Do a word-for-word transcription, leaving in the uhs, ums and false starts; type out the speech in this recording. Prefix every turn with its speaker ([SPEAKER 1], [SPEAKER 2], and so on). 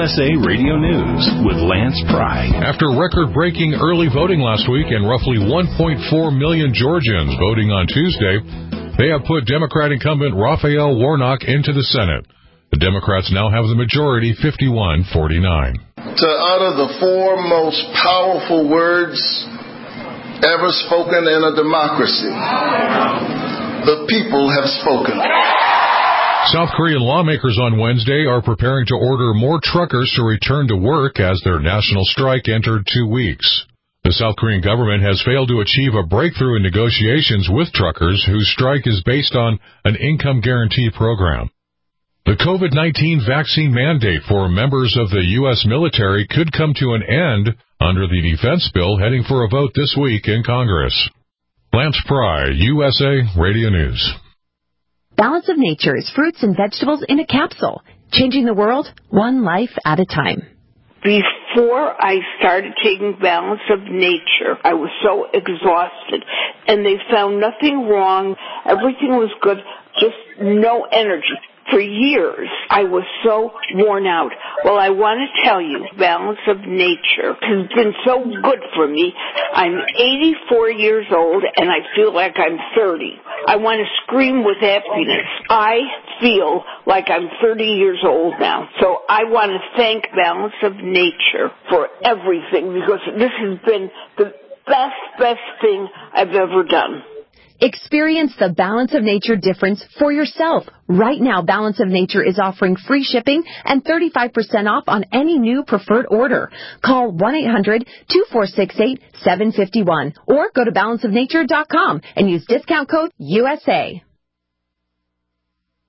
[SPEAKER 1] S A Radio News with Lance Pry.
[SPEAKER 2] After record-breaking early voting last week and roughly one point four million Georgians voting on Tuesday, they have put Democrat incumbent Raphael Warnock into the Senate. The Democrats now have the majority, fifty-one forty-nine.
[SPEAKER 3] To utter the four most powerful words ever spoken in a democracy. The people have spoken.
[SPEAKER 2] South Korean lawmakers on Wednesday are preparing to order more truckers to return to work as their national strike entered two weeks. The South Korean government has failed to achieve a breakthrough in negotiations with truckers whose strike is based on an income guarantee program. The COVID nineteen vaccine mandate for members of the U S military could come to an end under the defense bill heading for a vote this week in Congress. Lance Pry, U S A Radio News.
[SPEAKER 4] Balance of Nature is fruits and vegetables in a capsule, changing the world one life at a time.
[SPEAKER 5] Before I started taking Balance of Nature, I was so exhausted, and they found nothing wrong. Everything was good, just no energy. For years, I was so worn out. Well, I want to tell you, Balance of Nature has been so good for me. I'm eighty-four years old, and I feel like I'm thirty. I want to scream with happiness. I feel like I'm thirty years old now. So I want to thank Balance of Nature for everything, because this has been the best, best thing I've ever done.
[SPEAKER 4] Experience the Balance of Nature difference for yourself. Right now, Balance of Nature is offering free shipping and thirty-five percent off on any new preferred order. Call one eight hundred two four six eight seven five one or go to balance of nature dot com and use discount code U S A.